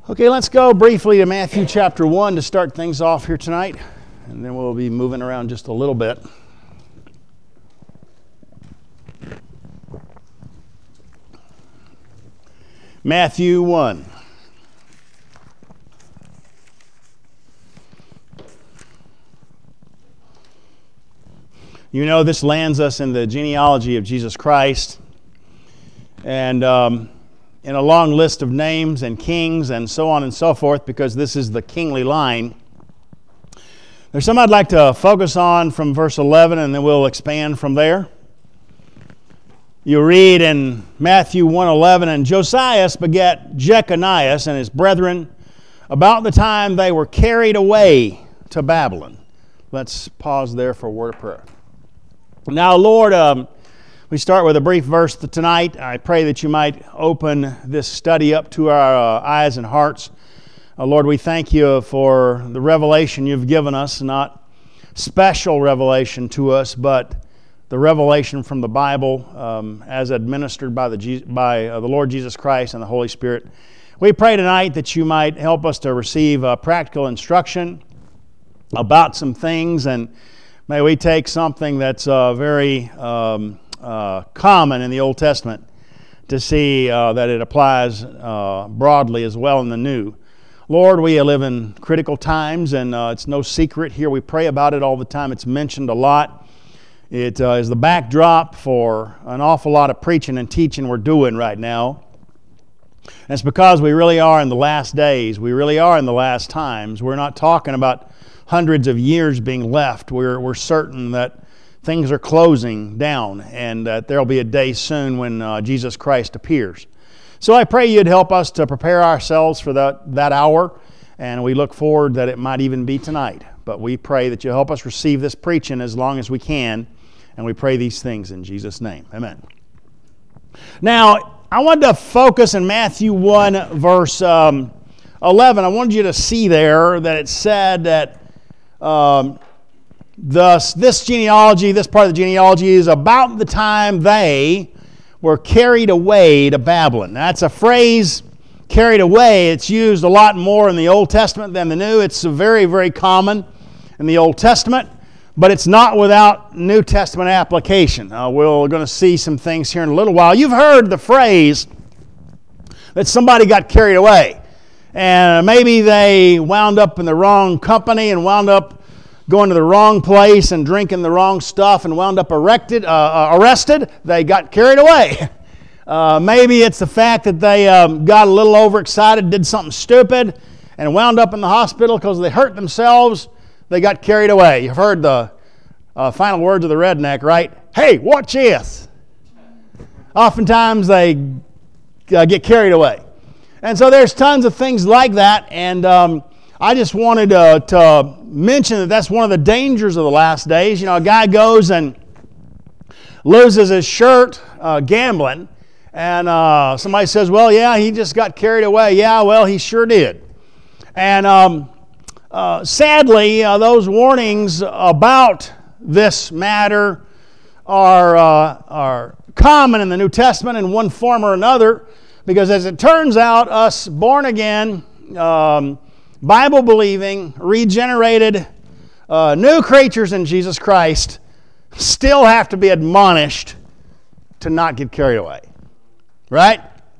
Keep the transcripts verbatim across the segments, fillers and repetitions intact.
Okay, let's go briefly to Matthew chapter one to start things off here tonight, and then we'll be moving around just a little bit. Matthew one. You know, this lands us in the genealogy of Jesus Christ, and um, in a long list of names and kings and so on and so forth, because this is the kingly line. There's some I'd like to focus on from verse eleven, and then we'll expand from there. You read in Matthew one eleven, and Josias begat Jeconias and his brethren about the time they were carried away to Babylon. Let's pause there for a word of prayer. Now, Lord, um, we start with a brief verse tonight. I pray that you might open this study up to our uh, eyes and hearts. Uh, Lord, we thank you for the revelation you've given us, not special revelation to us, but the revelation from the Bible um, as administered by the by uh, the Lord Jesus Christ and the Holy Spirit. We pray tonight that you might help us to receive uh, practical instruction about some things, and may we take something that's uh, very um, uh, common in the Old Testament to see uh, that it applies uh, broadly as well in the New. Lord, we live in critical times, and uh, it's no secret here. We pray about it all the time. It's mentioned a lot. It uh, is the backdrop for an awful lot of preaching and teaching we're doing right now. And it's because we really are in the last days. We really are in the last times. We're not talking about hundreds of years being left. We're, we're certain that things are closing down, and that there'll be a day soon when uh, Jesus Christ appears. So I pray you'd help us to prepare ourselves for that, that hour, and we look forward that it might even be tonight. But we pray that you help us receive this preaching as long as we can, and we pray these things in Jesus' name. Amen. Now, I wanted to focus in Matthew one, verse um, eleven. I wanted you to see there that it said that um, Thus, this genealogy, this part of the genealogy is about the time they were carried away to Babylon. That's a phrase, carried away. It's used a lot more in the Old Testament than the New. It's very, very common in the Old Testament, but it's not without New Testament application. Uh, we're going to see some things here in a little while. You've heard the phrase that somebody got carried away, and maybe they wound up in the wrong company and wound up going to the wrong place and drinking the wrong stuff and wound up erected, uh, arrested. They got carried away. Uh, maybe it's the fact that they um, got a little overexcited, did something stupid, and wound up in the hospital because they hurt themselves. They got carried away. You've heard the uh, final words of the redneck, right? Hey, watch this. Oftentimes they uh, get carried away. And so there's tons of things like that, and um, I just wanted uh, to mention that that's one of the dangers of the last days. You know, a guy goes and loses his shirt uh, gambling, and uh, somebody says, well, yeah, he just got carried away. Yeah, well, he sure did. And um, uh, sadly, uh, those warnings about this matter are, uh, are common in the New Testament in one form or another, because as it turns out, us born again, um, Bible-believing, regenerated, uh, new creatures in Jesus Christ still have to be admonished to not get carried away. Right?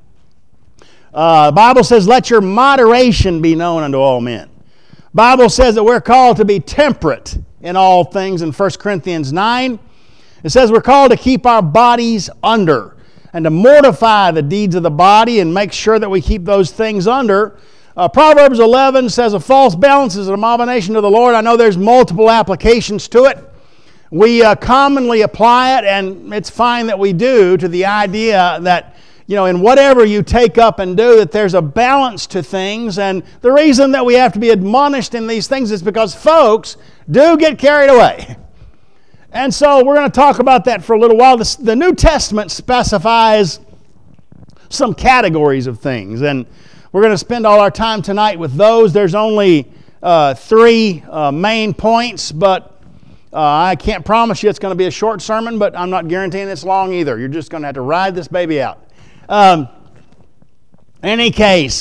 Uh, the Bible says, let your moderation be known unto all men. The Bible says that we're called to be temperate in all things in First Corinthians nine. It says we're called to keep our bodies under and to mortify the deeds of the body and make sure that we keep those things under. Uh, Proverbs eleven says a false balance is an abomination to the Lord. I know there's multiple applications to it. We uh, commonly apply it, and it's fine that we do, to the idea that, you know, in whatever you take up and do, that there's a balance to things. And the reason that we have to be admonished in these things is because folks do get carried away. And so we're going to talk about that for a little while. The, the New Testament specifies some categories of things, and we're going to spend all our time tonight with those. There's only uh, three uh, main points, but uh, I can't promise you it's going to be a short sermon, but I'm not guaranteeing it's long either. You're just going to have to ride this baby out. Um, in any case,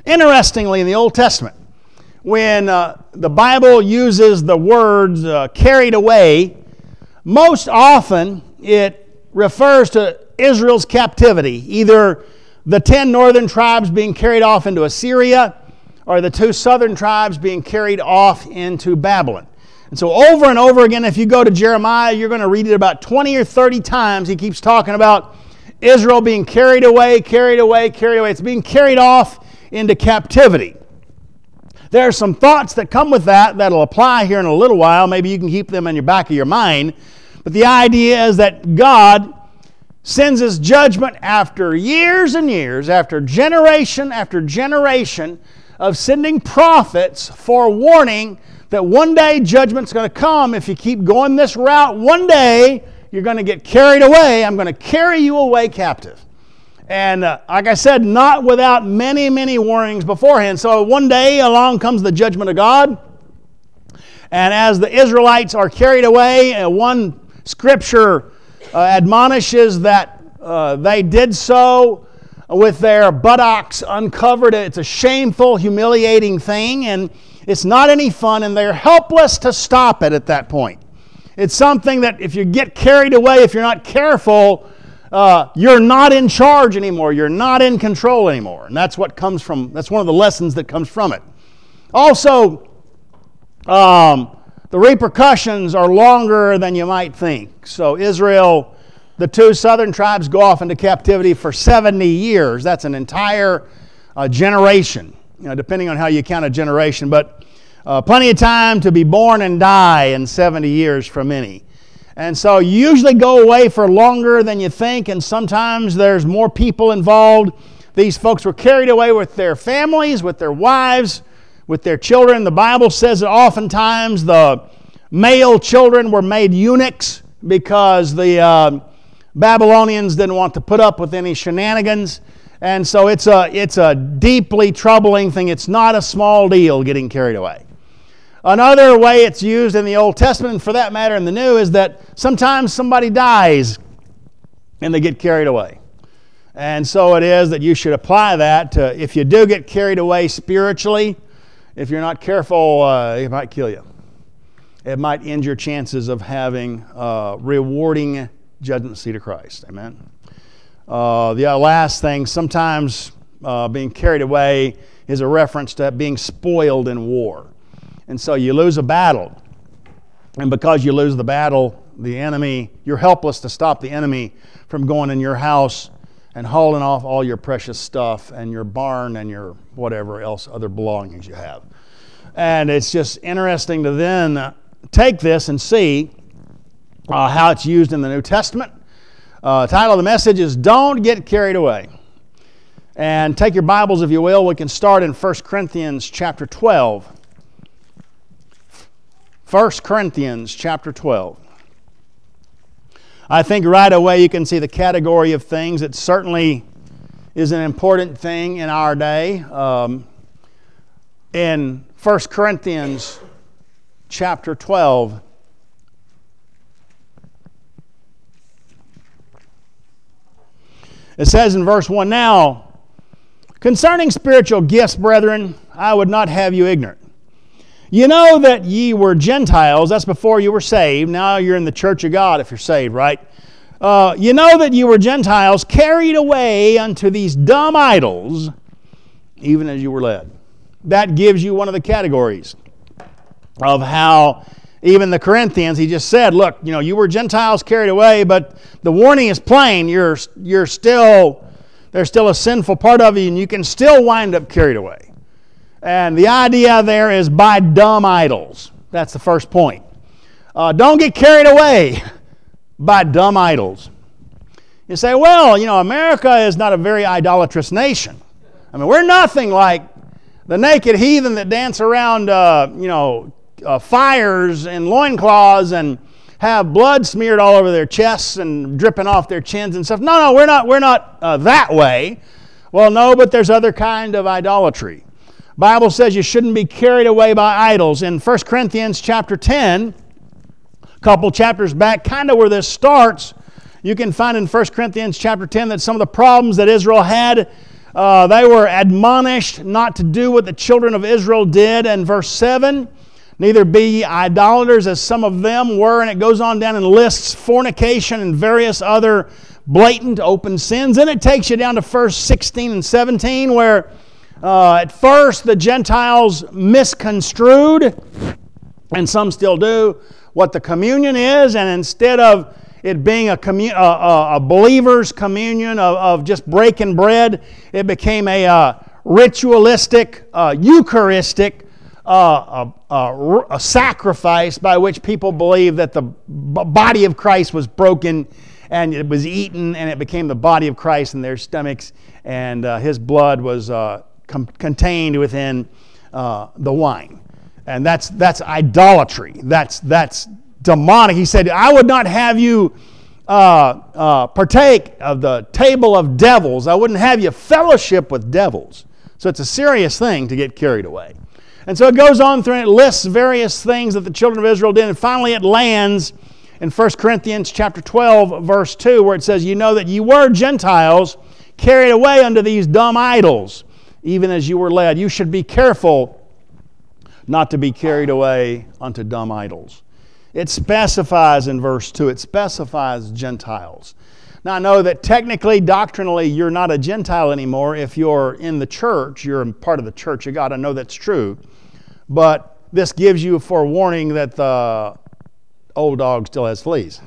Interestingly, in the Old Testament, when uh, the Bible uses the words uh, carried away, most often it refers to Israel's captivity, either the ten northern tribes being carried off into Assyria or the two southern tribes being carried off into Babylon. And so over and over again, if you go to Jeremiah, you're going to read it about twenty or thirty times. He keeps talking about Israel being carried away, carried away, carried away. It's being carried off into captivity. There are some thoughts that come with that that'll apply here in a little while. Maybe you can keep them in your back of your mind. But the idea is that God sends His judgment after years and years, after generation after generation of sending prophets for warning that one day judgment's going to come. If you keep going this route, one day you're going to get carried away. I'm going to carry you away captive. And uh, like I said, not without many, many warnings beforehand. So one day along comes the judgment of God. And as the Israelites are carried away, uh, one scripture uh, admonishes that uh, they did so with their buttocks uncovered. It's a shameful, humiliating thing, and it's not any fun, and they're helpless to stop it at that point. It's something that if you get carried away, if you're not careful, uh, you're not in charge anymore. You're not in control anymore. And that's what comes from, that's one of the lessons that comes from it. Also, um, the repercussions are longer than you might think. So Israel, the two southern tribes go off into captivity for seventy years. That's an entire uh, generation, you know, depending on how you count a generation. But uh, plenty of time to be born and die in seventy years for many. And so you usually go away for longer than you think, and sometimes there's more people involved. These folks were carried away with their families, with their wives, with their children. The Bible says that oftentimes the male children were made eunuchs because the uh, Babylonians didn't want to put up with any shenanigans. And so it's a, it's a deeply troubling thing. It's not a small deal getting carried away. Another way it's used in the Old Testament, and for that matter in the New, is that sometimes somebody dies and they get carried away. And so it is that you should apply that to, if you do get carried away spiritually, if you're not careful, uh, it might kill you. It might end your chances of having a rewarding judgment seat of Christ. Amen. Uh, the last thing, sometimes uh, being carried away is a reference to being spoiled in war. And so you lose a battle. And because you lose the battle, the enemy, you're helpless to stop the enemy from going in your house and hauling off all your precious stuff and your barn and your whatever else other belongings you have. And it's just interesting to then take this and see uh, how it's used in the New Testament. Uh, the title of the message is Don't Get Carried Away. And take your Bibles, if you will. We can start in First Corinthians chapter twelve. First Corinthians chapter twelve. I think right away you can see the category of things. It certainly is an important thing in our day. Um, in First Corinthians chapter twelve, it says in verse one, Now, concerning spiritual gifts, brethren, I would not have you ignorant. You know that ye were Gentiles, that's before you were saved. Now you're in the church of God if you're saved, right? Uh, you know that you were Gentiles, carried away unto these dumb idols, even as you were led. That gives you one of the categories of how even the Corinthians, he just said, look, you know, you were Gentiles carried away, but the warning is plain. You're, you're still, there's still a sinful part of you, and you can still wind up carried away. And the idea there is by dumb idols. That's the first point. Uh, don't get carried away by dumb idols. You say, well, you know, America is not a very idolatrous nation. I mean, we're nothing like the naked heathen that dance around, uh, you know, uh, fires and loincloths and have blood smeared all over their chests and dripping off their chins and stuff. No, no, we're not, we're not uh, that way. Well, no, but there's other kind of idolatry. Bible says you shouldn't be carried away by idols. In First Corinthians chapter ten, a couple chapters back, kind of where this starts, you can find in First Corinthians chapter ten that some of the problems that Israel had Uh, they were admonished not to do what the children of Israel did in verse seven. Neither be ye idolaters as some of them were. And it goes on down and lists fornication and various other blatant open sins. Then it takes you down to verse sixteen and seventeen where uh, at first the Gentiles misconstrued, and some still do, what the communion is. And instead of it being a, commun- a, a, a believer's communion of, of just breaking bread, it became a uh, ritualistic, uh, Eucharistic uh, a, a, a sacrifice by which people believed that the b- body of Christ was broken and it was eaten, and it became the body of Christ in their stomachs, and uh, His blood was uh, com- contained within uh, the wine. And that's that's idolatry. That's that's demonic. He said, I would not have you uh, uh, partake of the table of devils. I wouldn't have you fellowship with devils. So it's a serious thing to get carried away. And so it goes on through and it lists various things that the children of Israel did. And finally it lands in First Corinthians chapter twelve, verse two, where it says, you know that you were Gentiles carried away unto these dumb idols, even as you were led. You should be careful not to be carried away unto dumb idols. It specifies in verse two, it specifies Gentiles. Now I know that technically, doctrinally, you're not a Gentile anymore. If you're in the church, you're part of the church of God. I know that's true. But this gives you a forewarning that the old dog still has fleas.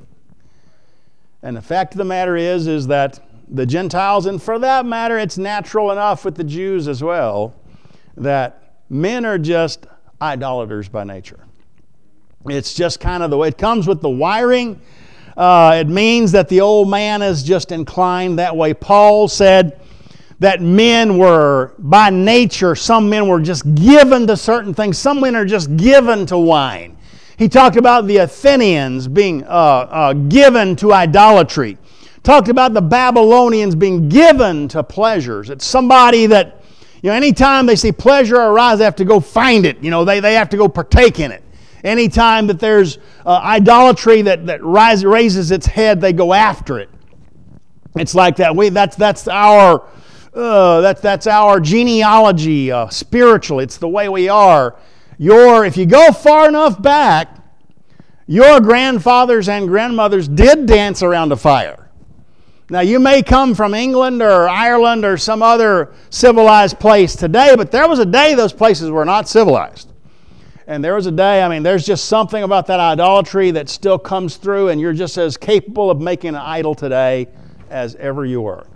And the fact of the matter is, is that the Gentiles, and for that matter, it's natural enough with the Jews as well, that men are just idolaters by nature. It's just kind of the way it comes with the wiring. Uh, it means that the old man is just inclined that way. Paul said that men were, by nature, some men were just given to certain things. Some men are just given to wine. He talked about the Athenians being uh, uh, given to idolatry. Talked about the Babylonians being given to pleasures. It's somebody that, you know, anytime they see pleasure arise, they have to go find it. You know, they, they have to go partake in it. Anytime that there's uh, idolatry that, that rise, raises its head, they go after it. It's like that. We that's that's our uh, that's that's our genealogy, uh, spiritual. It's the way we are. Your if you go far enough back, your grandfathers and grandmothers did dance around a fire. Now you may come from England or Ireland or some other civilized place today, but there was a day those places were not civilized. And there was a day, I mean, there's just something about that idolatry that still comes through, and you're just as capable of making an idol today as ever you were.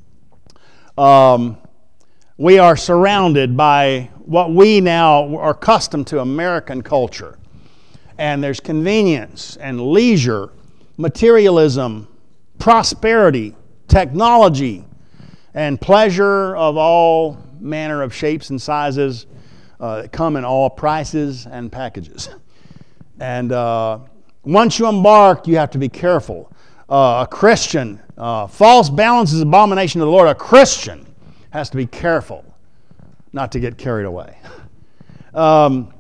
Um, we are surrounded by what we now are accustomed to, American culture. And there's convenience and leisure, materialism, prosperity, technology, and pleasure of all manner of shapes and sizes. Uh, that come in all prices and packages. And uh, once you embark, you have to be careful. Uh, a Christian, uh, false balance is abomination to the Lord. A Christian has to be careful not to get carried away. Um,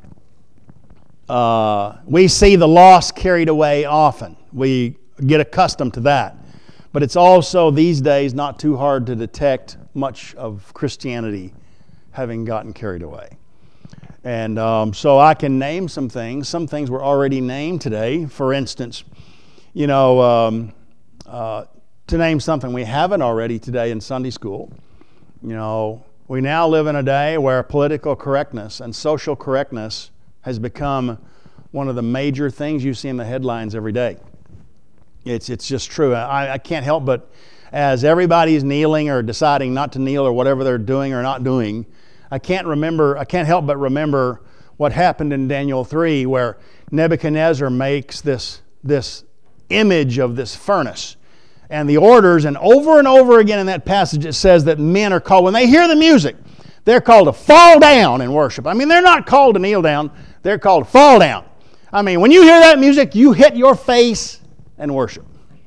uh, we see the lost carried away often. We get accustomed to that. But it's also these days not too hard to detect much of Christianity having gotten carried away. And um, so I can name some things. Some things were already named today. For instance, you know, um, uh, to name something we haven't already today in Sunday school, you know, we now live in a day where political correctness and social correctness has become one of the major things you see in the headlines every day. It's it's just true. I, I can't help but, as everybody's kneeling or deciding not to kneel or whatever they're doing or not doing, I can't remember, I can't help but remember what happened in Daniel three, where Nebuchadnezzar makes this, this image of this furnace. And the orders, and over and over again in that passage it says that men are called, when they hear the music, they're called to fall down and worship. I mean, they're not called to kneel down, they're called to fall down. I mean, when you hear that music, you hit your face and worship.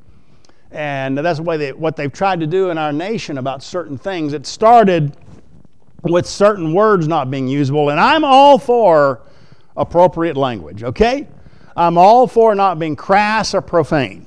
And that's the way they, what they've tried to do in our nation about certain things. It started with certain words not being usable, and I'm all for appropriate language, okay? I'm all for not being crass or profane.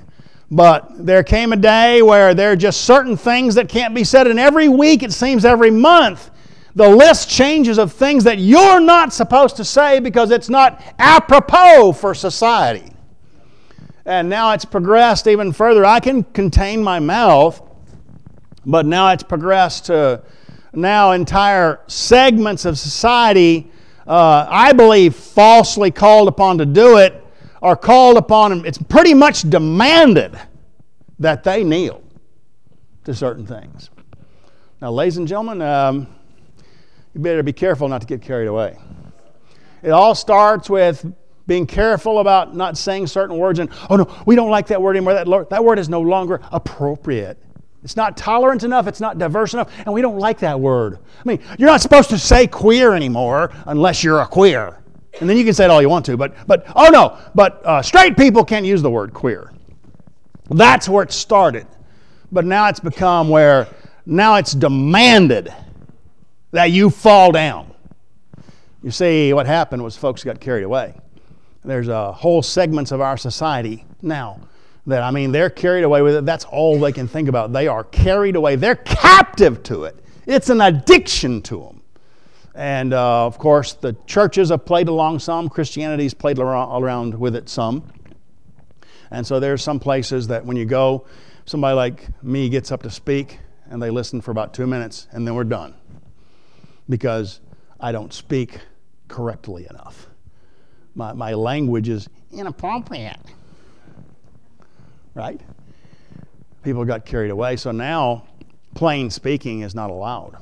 But there came a day where there are just certain things that can't be said. And every week, it seems every month, the list changes of things that you're not supposed to say because it's not apropos for society. And now it's progressed even further. I can contain my mouth, but now it's progressed to now entire segments of society, uh, I believe, falsely called upon to do it, are called upon, it's pretty much demanded that they kneel to certain things. Now, ladies and gentlemen, um, you better be careful not to get carried away. It all starts with being careful about not saying certain words and, oh no, we don't like that word anymore. That, that word is no longer appropriate. It's not tolerant enough. It's not diverse enough. And we don't like that word. I mean, you're not supposed to say queer anymore unless you're a queer. And then you can say it all you want to. But, but oh no, but uh, straight people can't use the word queer. That's where it started. But now it's become where now it's demanded that you fall down. You see, what happened was folks got carried away. There's uh, whole segments of our society now that, I mean, they're carried away with it. That's all they can think about. They are carried away. They're captive to it. It's an addiction to them. And, uh, of course, the churches have played along some. Christianity's played around with it some. And so there's some places that when you go, somebody like me gets up to speak, and they listen for about two minutes, and then we're done. Because I don't speak correctly enough. My, my language is inappropriate. Right? People got carried away, so now plain speaking is not allowed.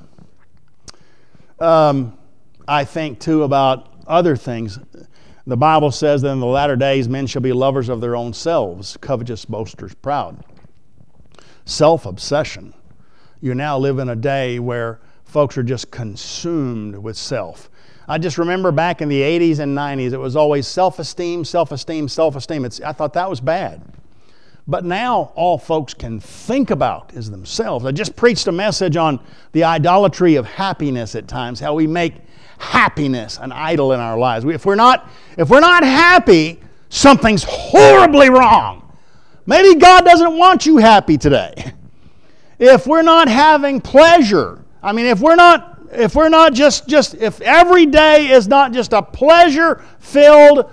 Um, I think, too, about other things. The Bible says that in the latter days men shall be lovers of their own selves, covetous, boasters, proud. Self-obsession. You now live in a day where folks are just consumed with self. I just remember back in the eighties and nineties, it was always self-esteem, self-esteem, self-esteem. It's, I thought that was bad. But now all folks can think about is themselves. I just preached a message on the idolatry of happiness at times, how we make happiness an idol in our lives. We, if we're not, if we're not happy, something's horribly wrong. Maybe God doesn't want you happy today. If we're not having pleasure, I mean, if we're not, if we're not just, just if every day is not just a pleasure-filled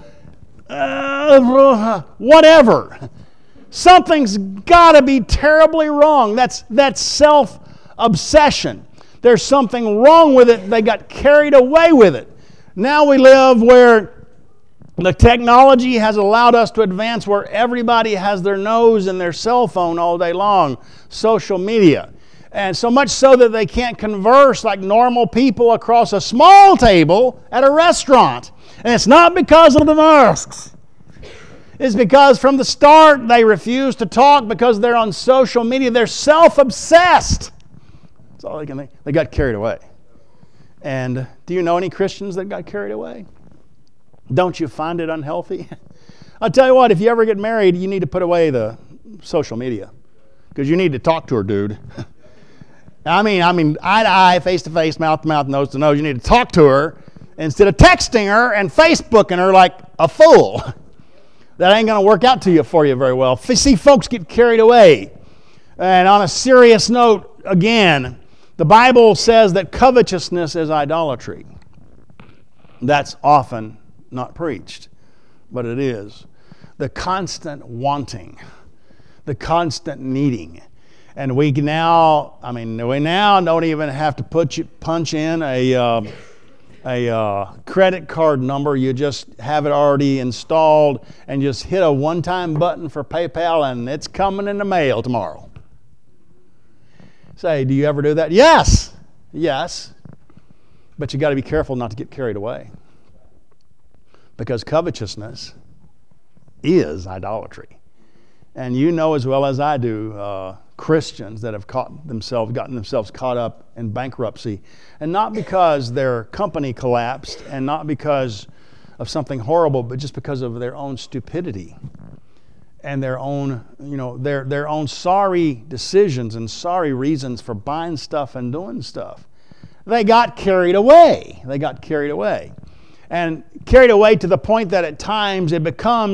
uh, whatever, something's got to be terribly wrong. That's, that's self-obsession. There's something wrong with it. They got carried away with it. Now we live where the technology has allowed us to advance where everybody has their nose in their cell phone all day long. Social media. And so much so that they can't converse like normal people across a small table at a restaurant. And it's not because of the masks. It's because from the start they refuse to talk because they're on social media. They're self-obsessed. That's all they can think. They got carried away. And do you know any Christians that got carried away? Don't you find it unhealthy? I'll tell you what, if you ever get married, you need to put away the social media. Because you need to talk to her, dude. I mean, I mean, eye to eye, face to face, mouth to mouth, nose to nose. You need to talk to her instead of texting her and Facebooking her like a fool. That ain't going to work out to you for you very well. See, folks get carried away. And on a serious note, again, the Bible says that covetousness is idolatry. That's often not preached, but it is. The constant wanting, the constant needing. And we now, I mean, we now don't even have to put you, punch in a, uh, a uh, credit card number. You just have it already installed and just hit a one-time button for PayPal and it's coming in the mail tomorrow. Say, do you ever do that? Yes. Yes. But you got to be careful not to get carried away. Because covetousness is idolatry. And you know as well as I do uh, Christians that have caught themselves, gotten themselves caught up in bankruptcy. And not because their company collapsed and not because of something horrible, but just because of their own stupidity and their own, you know, their, their own sorry decisions and sorry reasons for buying stuff and doing stuff. They got carried away. They got carried away. And carried away to the point that at times it becomes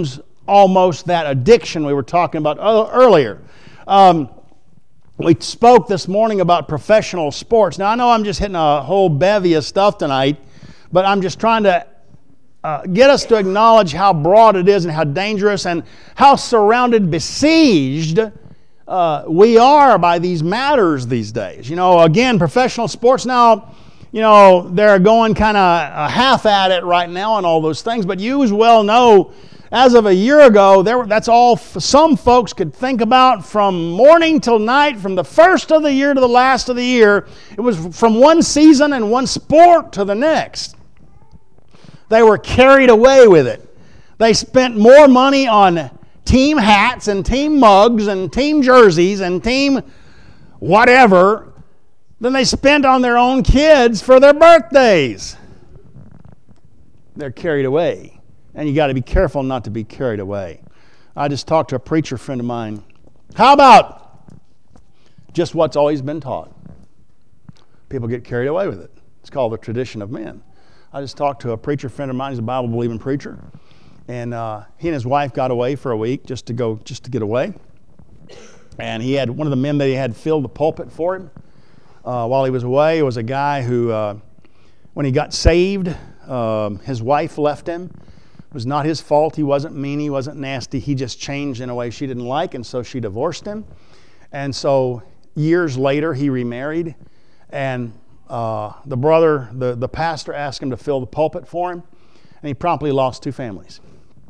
almost that addiction we were talking about earlier. Um, we spoke this morning about professional sports. Now, I know I'm just hitting a whole bevy of stuff tonight, but I'm just trying to uh, get us to acknowledge how broad it is and how dangerous and how surrounded, besieged uh, we are by these matters these days. You know, again, professional sports now, you know, they're going kind of half at it right now and all those things, but you as well know, as of a year ago, there were, that's all f- some folks could think about from morning till night, from the first of the year to the last of the year. It was from one season and one sport to the next. They were carried away with it. They spent more money on team hats and team mugs and team jerseys and team whatever than they spent on their own kids for their birthdays. They're carried away. And you got to be careful not to be carried away. I just talked to a preacher friend of mine. How about just what's always been taught? People get carried away with it. It's called the tradition of men. I just talked to a preacher friend of mine. He's a Bible-believing preacher. And uh, he and his wife got away for a week just to go, just to get away. And he had one of the men that he had filled the pulpit for him uh, while he was away. It was a guy who, uh, when he got saved, um, his wife left him. It was not his fault. He wasn't mean. He wasn't nasty. He just changed in a way she didn't like, and so she divorced him. And so years later, he remarried, and uh, the brother, the, the pastor, asked him to fill the pulpit for him, and he promptly lost two families.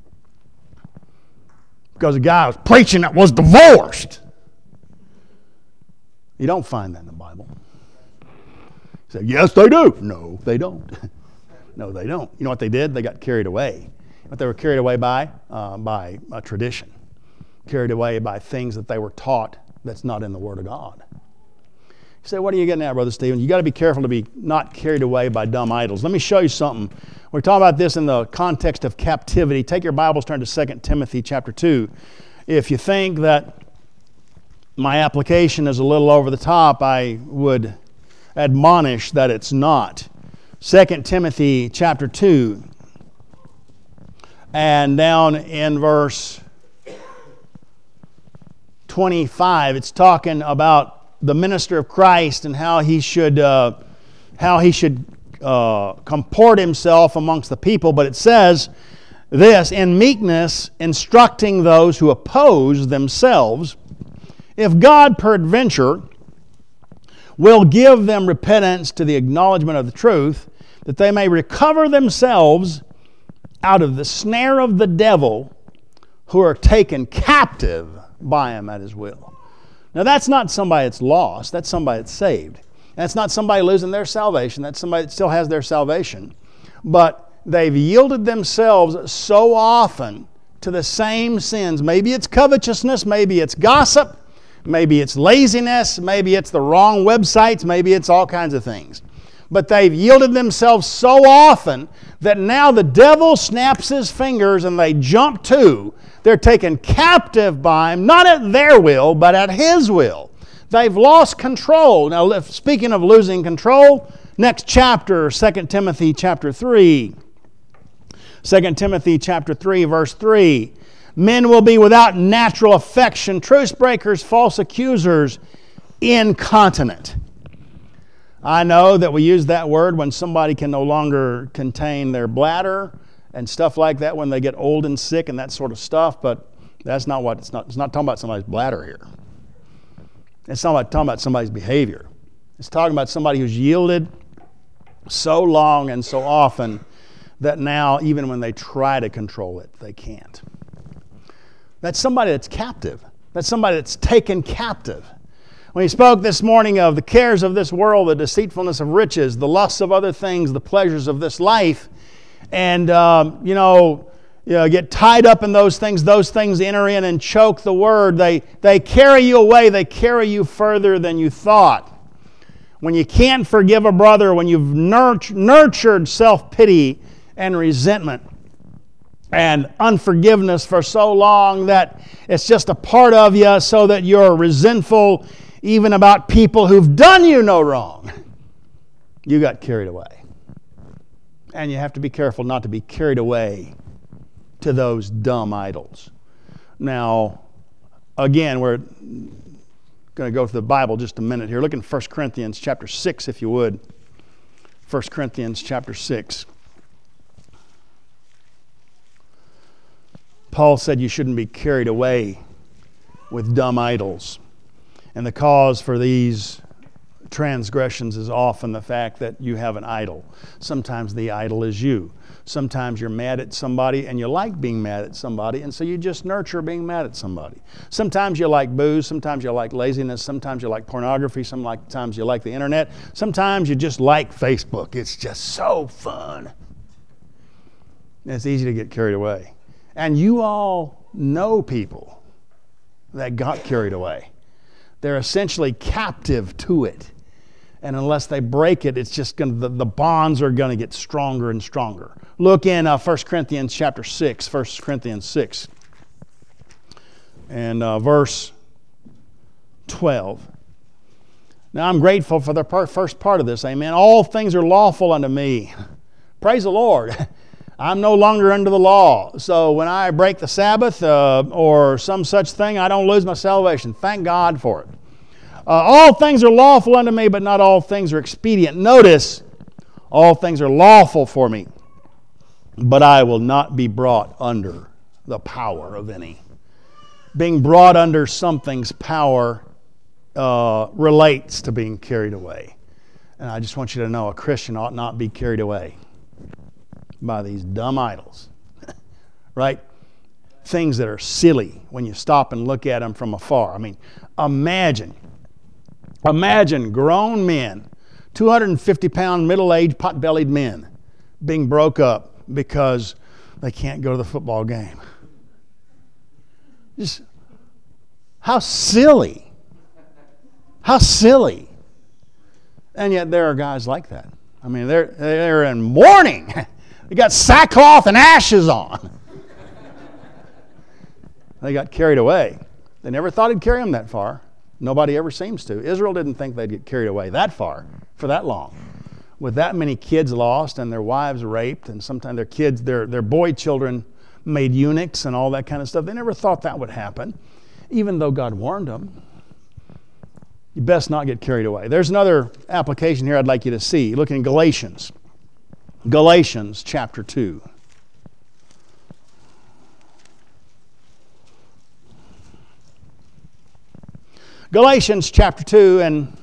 Because the guy was preaching that was divorced. You don't find that in the Bible. You say, yes, they do. No, they don't. No, they don't. You know what they did? They got carried away. But they were carried away by uh, by a tradition, carried away by things that they were taught that's not in the Word of God. You say, what are you getting at, Brother Stephen? You got to be careful to be not carried away by dumb idols. Let me show you something. We're talking about this in the context of captivity. Take your Bibles, turn to Second Timothy chapter two. If you think that my application is a little over the top, I would admonish that it's not. Second Timothy chapter two. And down in verse twenty-five, it's talking about the minister of Christ and how he should uh, how he should uh, comport himself amongst the people. But it says this, in meekness, instructing those who oppose themselves, if God peradventure will give them repentance to the acknowledgement of the truth, that they may recover themselves out of the snare of the devil, who are taken captive by him at his will. Now that's not somebody that's lost, that's somebody that's saved. That's not somebody losing their salvation, that's somebody that still has their salvation. But they've yielded themselves so often to the same sins. Maybe it's covetousness, maybe it's gossip, maybe it's laziness, maybe it's the wrong websites, maybe it's all kinds of things. But they've yielded themselves so often that now the devil snaps his fingers and they jump to. They're taken captive by him, not at their will, but at his will. They've lost control. Now, speaking of losing control, next chapter, Second Timothy chapter three. Second Timothy chapter three, verse three. Men will be without natural affection, truce breakers, false accusers, incontinent. I know that we use that word when somebody can no longer contain their bladder and stuff like that, when they get old and sick and that sort of stuff, but that's not what, it's not, it's not talking about somebody's bladder here. It's not about, talking about somebody's behavior. It's talking about somebody who's yielded so long and so often that now, even when they try to control it, they can't. That's somebody that's captive. That's somebody that's taken captive. When he spoke this morning of the cares of this world, the deceitfulness of riches, the lusts of other things, the pleasures of this life, and, um, you know, you know, get tied up in those things, those things enter in and choke the word. They, they carry you away. They carry you further than you thought. When you can't forgive a brother, when you've nurt- nurtured self-pity and resentment and unforgiveness for so long that it's just a part of you, so that you're resentful even about people who've done you no wrong, you got carried away. And you have to be careful not to be carried away to those dumb idols. Now, again, we're going to go to the Bible just a minute here. Look in First Corinthians chapter six, if you would. First Corinthians chapter six. Paul said you shouldn't be carried away with dumb idols. And the cause for these transgressions is often the fact that you have an idol. Sometimes the idol is you. Sometimes you're mad at somebody and you like being mad at somebody, and so you just nurture being mad at somebody. Sometimes you like booze, sometimes you like laziness, sometimes you like pornography, sometimes you like the internet, sometimes you just like Facebook. It's just so fun. And it's easy to get carried away. And you all know people that got carried away. They're essentially captive to it. And unless they break it, it's just going to, the, the bonds are going to get stronger and stronger. Look in uh, First Corinthians chapter six, First Corinthians six, and uh, verse twelve. Now I'm grateful for the per- first part of this, amen. All things are lawful unto me. Praise the Lord. I'm no longer under the law. So when I break the Sabbath uh, or some such thing, I don't lose my salvation. Thank God for it. Uh, all things are lawful unto me, but not all things are expedient. Notice, all things are lawful for me, but I will not be brought under the power of any. Being brought under something's power uh, relates to being carried away. And I just want you to know a Christian ought not be carried away by these dumb idols. Right? Things that are silly when you stop and look at them from afar. I mean, imagine... Imagine grown men, two hundred fifty pound, middle-aged, pot-bellied men being broke up because they can't go to the football game. Just, how silly. How silly. And yet there are guys like that. I mean, they're, they're in mourning. They got sackcloth and ashes on. They got carried away. They never thought it'd carry them that far. Nobody ever seems to. Israel didn't think they'd get carried away that far for that long. With that many kids lost and their wives raped, and sometimes their kids, their, their boy children made eunuchs and all that kind of stuff. They never thought that would happen, even though God warned them. You best not get carried away. There's another application here I'd like you to see. Look in Galatians. Galatians chapter two. Galatians chapter two, and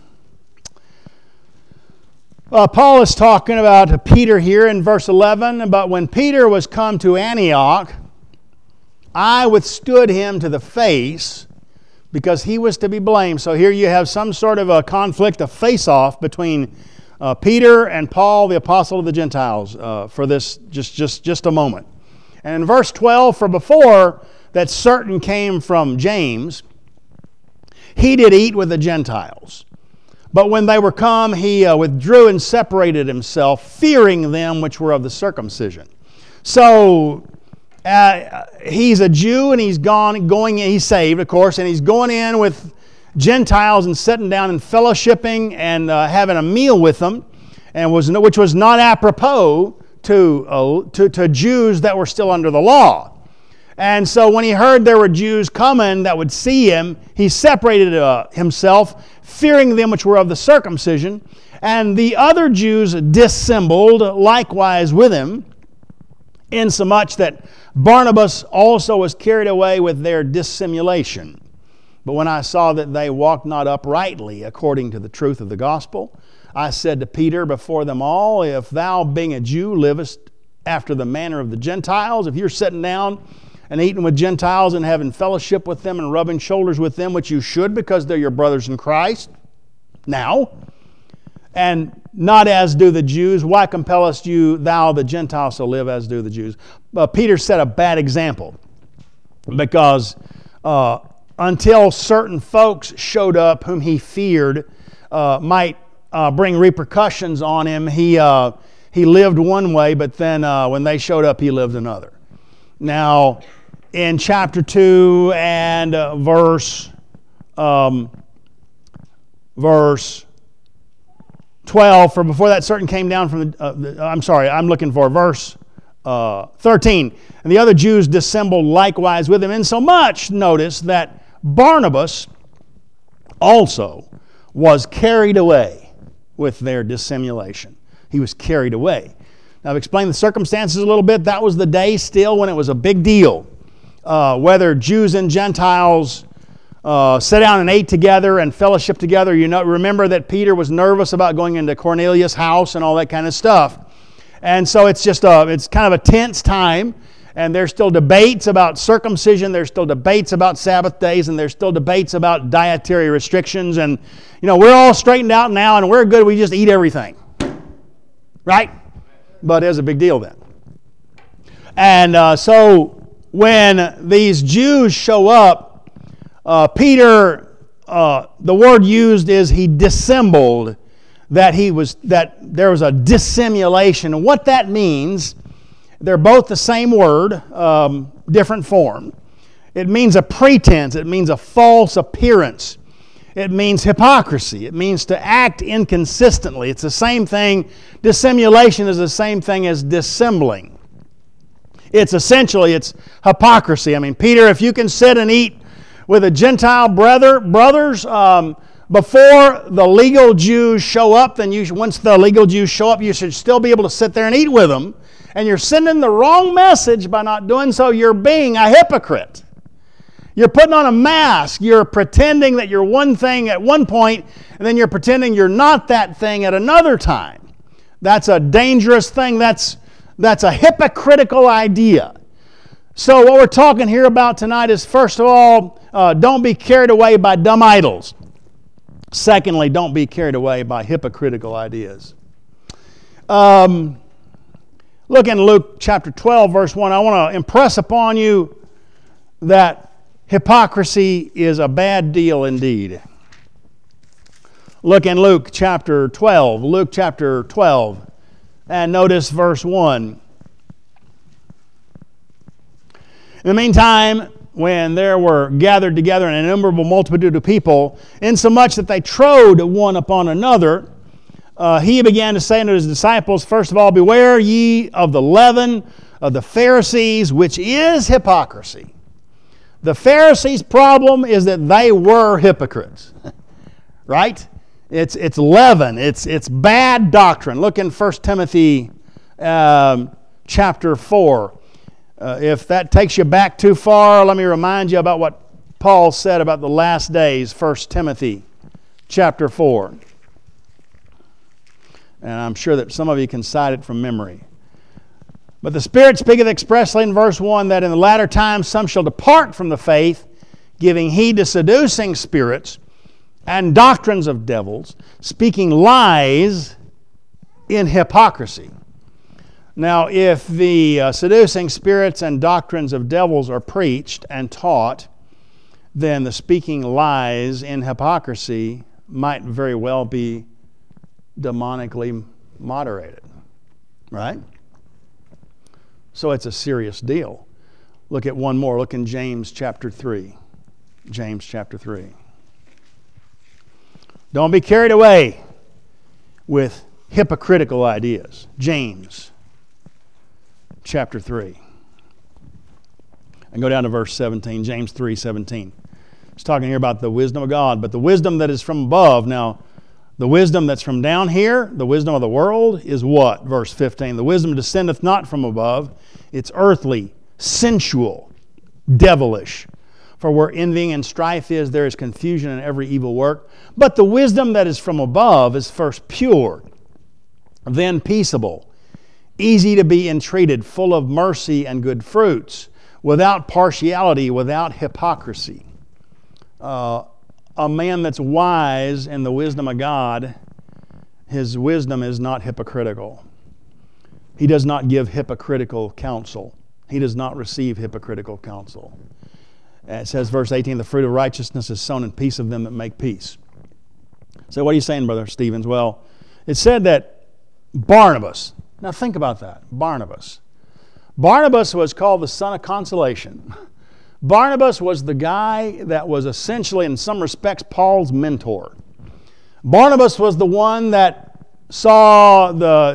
uh, Paul is talking about Peter here in verse eleven. But when Peter was come to Antioch, I withstood him to the face, because he was to be blamed. So here you have some sort of a conflict, a face-off between uh, Peter and Paul, the apostle of the Gentiles, uh, for this just, just, just a moment. And in verse twelve, for before that certain came from James, he did eat with the Gentiles. But when they were come, he uh, withdrew and separated himself, fearing them which were of the circumcision. So uh, he's a Jew, and he's gone, going, he's saved, of course, and he's going in with Gentiles and sitting down and fellowshipping and uh, having a meal with them, and was which was not apropos to, uh, to to Jews that were still under the law. And so when he heard there were Jews coming that would see him, he separated uh, himself, fearing them which were of the circumcision. And the other Jews dissembled likewise with him, insomuch that Barnabas also was carried away with their dissimulation. But when I saw that they walked not uprightly according to the truth of the gospel, I said to Peter before them all, if thou being a Jew livest after the manner of the Gentiles, if you're sitting down and eating with Gentiles and having fellowship with them and rubbing shoulders with them, which you should because they're your brothers in Christ now, and not as do the Jews, why compellest you thou the Gentiles to live as do the Jews? Uh, Peter set a bad example, because uh, until certain folks showed up whom he feared uh, might uh, bring repercussions on him, he, uh, he lived one way, but then uh, when they showed up, he lived another. Now, in chapter two and uh, verse um, verse twelve, for before that certain came down from the, uh, the I'm sorry, I'm looking for verse uh, thirteen. And the other Jews dissembled likewise with him, insomuch, notice, that Barnabas also was carried away with their dissimulation. He was carried away. Now, I've explained the circumstances a little bit. That was the day still when it was a big deal. Uh, whether Jews and Gentiles uh, sat down and ate together and fellowship together. You know, remember that Peter was nervous about going into Cornelius' house and all that kind of stuff. And so it's just a, it's kind of a tense time. And there's still debates about circumcision. There's still debates about Sabbath days. And there's still debates about dietary restrictions. And, you know, we're all straightened out now and we're good. We just eat everything. Right? But it was a big deal then. And uh, so when these Jews show up, uh, Peter, uh, the word used is he dissembled, that he was, that there was a dissimulation. And what that means, they're both the same word, um, different form. It means a pretense. It means a false appearance. It means hypocrisy. It means to act inconsistently. It's the same thing. Dissimulation is the same thing as dissembling. It's essentially, it's hypocrisy. I mean, Peter, if you can sit and eat with a Gentile brother, brothers, um, before the legal Jews show up, then you, once the legal Jews show up, you should still be able to sit there and eat with them. And you're sending the wrong message by not doing so. You're being a hypocrite. You're putting on a mask. You're pretending that you're one thing at one point, and then you're pretending you're not that thing at another time. That's a dangerous thing. That's, that's a hypocritical idea. So what we're talking here about tonight is, first of all, uh, don't be carried away by dumb idols. Secondly, don't be carried away by hypocritical ideas. Um... Look in Luke chapter twelve, verse one. I want to impress upon you that hypocrisy is a bad deal indeed. Look in Luke chapter twelve. Luke chapter twelve. And notice verse one. In the meantime, when there were gathered together an innumerable multitude of people, insomuch that they trode one upon another, Uh, he began to say unto his disciples, first of all, beware ye of the leaven of the Pharisees, which is hypocrisy. The Pharisees' problem is that they were hypocrites. Right? It's it's leaven. It's it's bad doctrine. Look in First Timothy um, chapter four. Uh, if that takes you back too far, let me remind you about what Paul said about the last days. First Timothy chapter four. And I'm sure that some of you can cite it from memory. But the Spirit speaketh expressly in verse one that in the latter times some shall depart from the faith, giving heed to seducing spirits and doctrines of devils, speaking lies in hypocrisy. Now, if the uh, seducing spirits and doctrines of devils are preached and taught, then the speaking lies in hypocrisy might very well be demonically moderated, right? So it's a serious deal. Look at one more. Look in James chapter three. James chapter three. Don't be carried away with hypocritical ideas. James chapter three. And go down to verse seventeen. James three seventeen. It's talking here about the wisdom of God, but the wisdom that is from above. Now, the wisdom that's from down here, the wisdom of the world, is what? Verse fifteen. The wisdom descendeth not from above. It's earthly, sensual, devilish. For where envying and strife is, there is confusion in every evil work. But the wisdom that is from above is first pure, then peaceable, easy to be entreated, full of mercy and good fruits, without partiality, without hypocrisy. Uh, A man that's wise in the wisdom of God, his wisdom is not hypocritical. He does not give hypocritical counsel. He does not receive hypocritical counsel. It says, verse eighteen, the fruit of righteousness is sown in peace of them that make peace. So what are you saying, Brother Stevens? Well, it said that Barnabas, now think about that, Barnabas. Barnabas was called the son of consolation. Barnabas was the guy that was essentially, in some respects, Paul's mentor. Barnabas was the one that saw the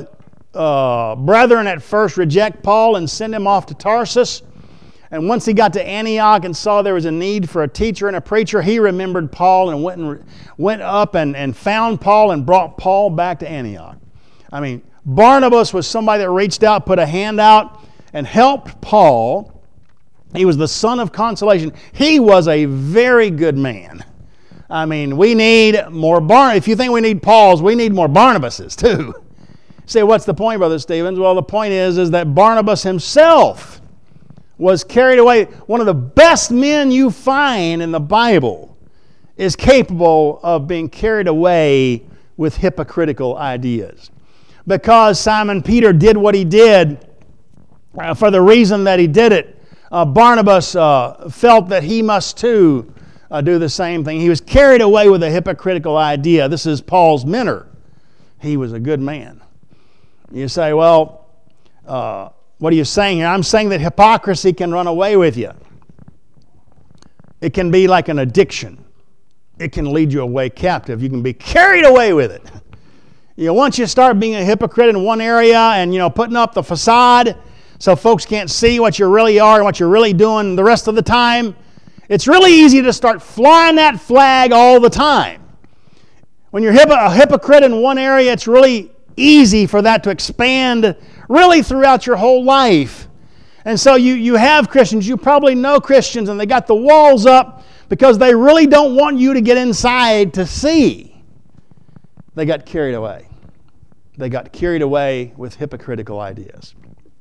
uh, brethren at first reject Paul and send him off to Tarsus. And once he got to Antioch and saw there was a need for a teacher and a preacher, he remembered Paul and went and went up and, and found Paul and brought Paul back to Antioch. I mean, Barnabas was somebody that reached out, put a hand out, and helped Paul. He was the son of consolation. He was a very good man. I mean, we need more Barnabas. If you think we need Pauls, we need more Barnabases too. Say, what's the point, Brother Stevens? Well, the point is, is that Barnabas himself was carried away. One of the best men you find in the Bible is capable of being carried away with hypocritical ideas. Because Simon Peter did what he did uh, for the reason that he did it, uh, Barnabas uh, felt that he must too uh, do the same thing. He was carried away with a hypocritical idea. This is Paul's mentor. He was a good man. You say, well, uh, what are you saying here? I'm saying that hypocrisy can run away with you. It can be like an addiction. It can lead you away captive. You can be carried away with it. You know, once you start being a hypocrite in one area and, you know, putting up the facade so folks can't see what you really are and what you're really doing the rest of the time, it's really easy to start flying that flag all the time. When you're a hypocrite in one area, it's really easy for that to expand really throughout your whole life. And so you, you have Christians, you probably know Christians, and they got the walls up because they really don't want you to get inside to see. They got carried away. They got carried away with hypocritical ideas.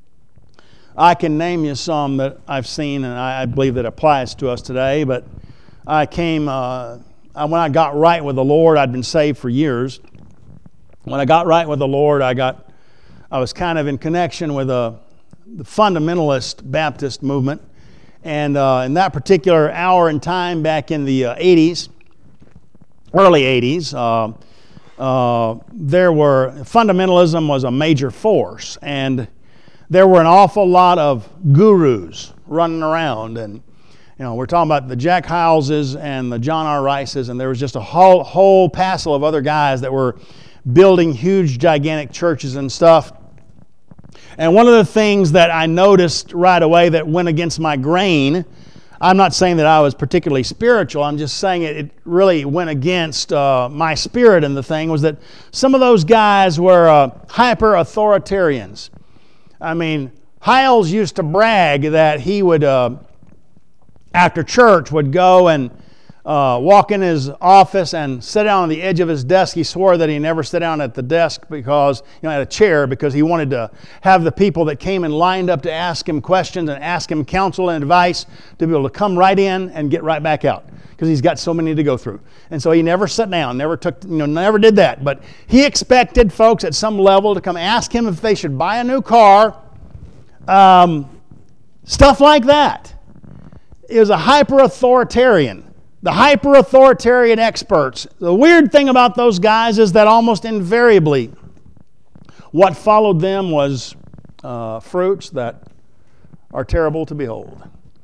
I can name you some that I've seen, and I, I believe that applies to us today, but I came, uh, when I got right with the Lord, I'd been saved for years. When I got right with the Lord, I got, I was kind of in connection with a, the fundamentalist Baptist movement. And uh, in that particular hour and time back in the uh, eighties, early eighties, uh, uh, there were, fundamentalism was a major force. And there were an awful lot of gurus running around. And, you know, we're talking about the Jack Hyleses and the John R. Rices, and there was just a whole, whole passel of other guys that were building huge, gigantic churches and stuff. And one of the things that I noticed right away that went against my grain, I'm not saying that I was particularly spiritual, I'm just saying it, it really went against uh, my spirit in the thing, was that some of those guys were uh, hyper-authoritarians. I mean, Hyles used to brag that he would, uh, after church, would go and Uh, walk in his office and sit down on the edge of his desk. He swore that he never sat down at the desk because, you know, at a chair, because he wanted to have the people that came and lined up to ask him questions and ask him counsel and advice to be able to come right in and get right back out, because he's got so many to go through. And so he never sat down, never took, you know, never did that. But he expected folks at some level to come ask him if they should buy a new car, um, stuff like that. It was a hyper-authoritarian. The hyper-authoritarian experts. The weird thing about those guys is that almost invariably what followed them was uh, fruits that are terrible to behold.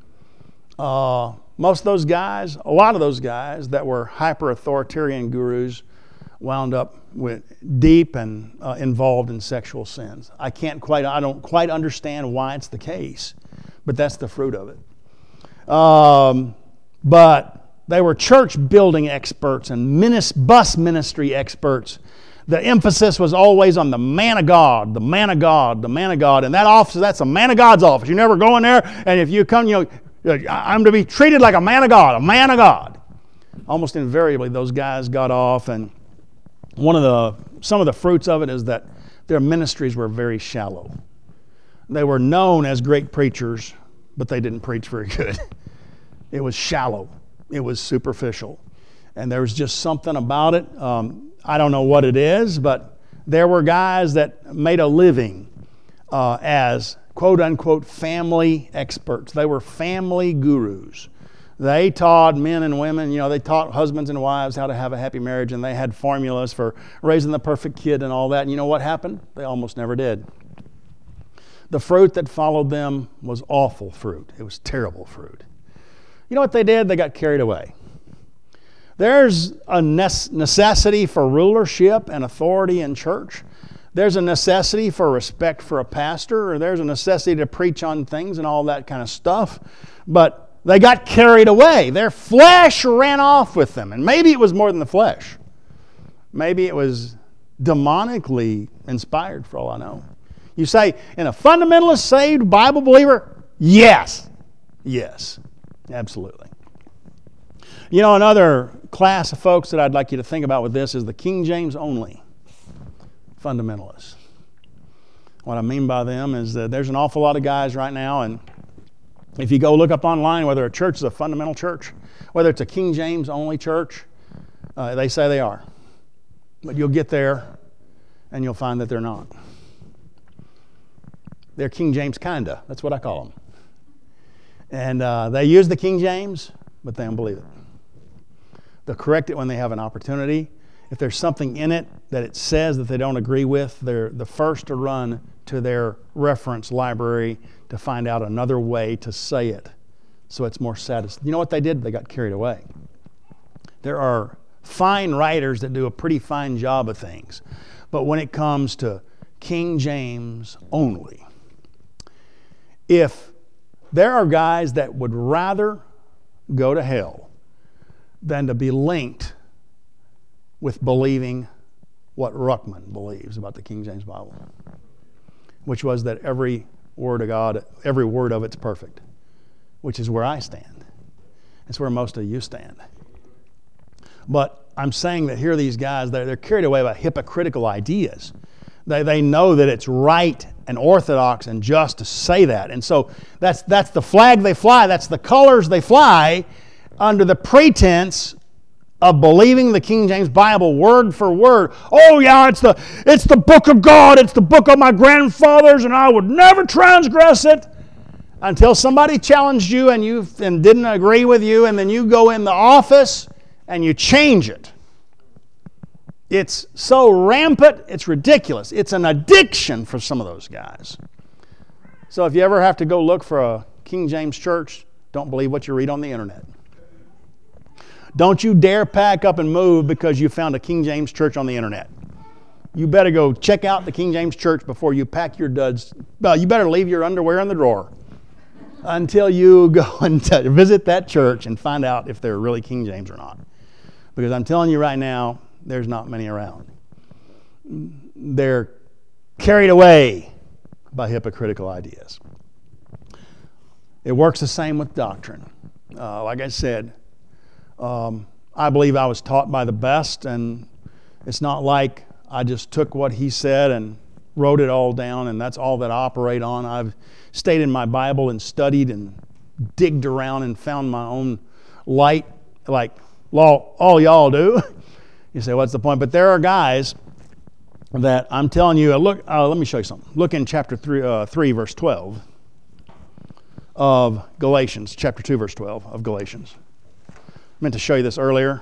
Uh, most of those guys, a lot of those guys that were hyper-authoritarian gurus wound up with deep and uh, involved in sexual sins. I can't quite, I don't quite understand why it's the case, but that's the fruit of it. Um, but they were church-building experts and minis- bus ministry experts. The emphasis was always on the man of God, the man of God, the man of God. And that office, that's a man of God's office. You never go in there, and if you come, you know, I'm to be treated like a man of God, a man of God. Almost invariably, those guys got off, and one of the, some of the fruits of it is that their ministries were very shallow. They were known as great preachers, but they didn't preach very good. It was shallow. It was superficial. And there was just something about it. Um, I don't know what it is, but there were guys that made a living uh, as quote-unquote family experts. They were family gurus. They taught men and women, you know, they taught husbands and wives how to have a happy marriage, and they had formulas for raising the perfect kid and all that. And you know what happened? They almost never did. The fruit that followed them was awful fruit. It was terrible fruit. You know what they did? They got carried away. There's a necessity for rulership and authority in church, there's a necessity for respect for a pastor, or there's a necessity to preach on things and all that kind of stuff. But they got carried away. Their flesh ran off with them. And maybe it was more than the flesh. Maybe it was demonically inspired, for all I know. You say, in a fundamentalist, saved Bible believer? Yes. Yes. Absolutely. You know, another class of folks that I'd like you to think about with this is the King James only fundamentalists. What I mean by them is that there's an awful lot of guys right now, and if you go look up online whether a church is a fundamental church, whether it's a King James only church, uh, they say they are. But you'll get there and you'll find that they're not. They're King James kinda. That's what I call them. And uh, they use the King James, but they don't believe it. They'll correct it when they have an opportunity. If there's something in it that it says that they don't agree with, they're the first to run to their reference library to find out another way to say it so it's more satisfying. You know what they did? They got carried away. There are fine writers that do a pretty fine job of things. But when it comes to King James only, if there are guys that would rather go to hell than to be linked with believing what Ruckman believes about the King James Bible, which was that every word of God, every word of it's perfect, which is where I stand. It's where most of you stand. But I'm saying that here are these guys, they're, they're carried away by hypocritical ideas. They, they know that it's right and orthodox and just to say that. And so that's, that's the flag they fly. That's the colors they fly under the pretense of believing the King James Bible word for word. Oh yeah, it's the, it's the book of God. It's the book of my grandfathers and I would never transgress it. Until somebody challenged you and, you and didn't agree with you, and then you go in the office and you change it. It's so rampant, it's ridiculous. It's an addiction for some of those guys. So if you ever have to go look for a King James church, don't believe what you read on the internet. Don't you dare pack up and move because you found a King James church on the internet. You better go check out the King James church before you pack your duds. Well, you better leave your underwear in the drawer until you go and t- visit that church and find out if they're really King James or not. Because I'm telling you right now, there's not many around. They're carried away by hypocritical ideas. It works the same with doctrine. Uh, like I said, um, I believe I was taught by the best, and it's not like I just took what he said and wrote it all down, and that's all that I operate on. I've stayed in my Bible and studied and digged around and found my own light, like all y'all do. You say, what's the point? But there are guys that I'm telling you, look, uh, let me show you something. Look in chapter three, uh, three, verse twelve of Galatians, chapter two, verse twelve of Galatians. I meant to show you this earlier.